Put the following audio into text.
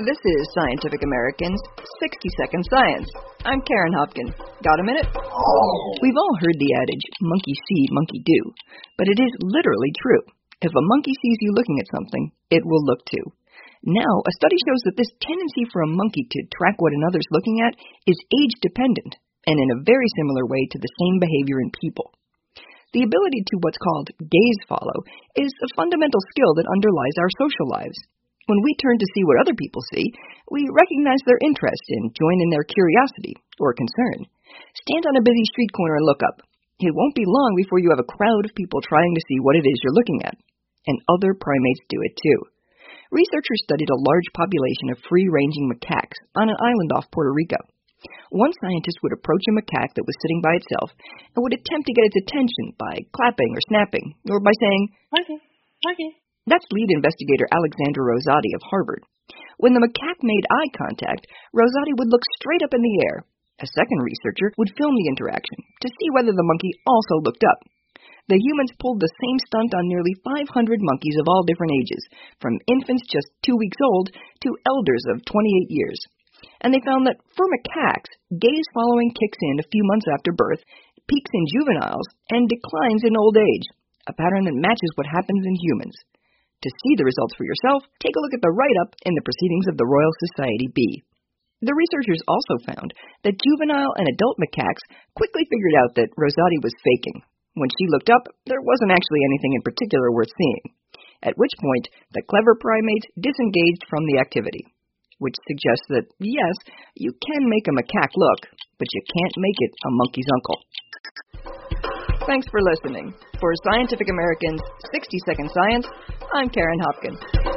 This is Scientific American's 60-Second Science. I'm Karen Hopkins. Got a minute? We've all heard the adage, monkey see, monkey do. But it is literally true. If a monkey sees you looking at something, it will look too. Now, a study shows that this tendency for a monkey to track what another's looking at is age-dependent, and in a very similar way to the same behavior in people. The ability to what's called gaze follow is a fundamental skill that underlies our social lives. When we turn to see what other people see, we recognize their interest and join in their curiosity or concern. Stand on a busy street corner and look up. It won't be long before you have a crowd of people trying to see what it is you're looking at. And other primates do it too. Researchers studied a large population of free-ranging macaques on an island off Puerto Rico. One scientist would approach a macaque that was sitting by itself and would attempt to get its attention by clapping or snapping, or by saying, "Monkey." That's lead investigator Alexandra Rosati of Harvard. When the macaque made eye contact, Rosati would look straight up in the air. A second researcher would film the interaction to see whether the monkey also looked up. The humans pulled the same stunt on nearly 500 monkeys of all different ages, from infants just 2 weeks old to elders of 28 years. And they found that for macaques, gaze following kicks in a few months after birth, peaks in juveniles, and declines in old age, a pattern that matches what happens in humans. To see the results for yourself, take a look at the write-up in the Proceedings of the Royal Society B. The researchers also found that juvenile and adult macaques quickly figured out that Rosati was faking. When she looked up, there wasn't actually anything in particular worth seeing, at which point the clever primates disengaged from the activity, which suggests that, yes, you can make a macaque look, but you can't make it a monkey's uncle. Thanks for listening. For Scientific American's 60-Second Science, I'm Karen Hopkins.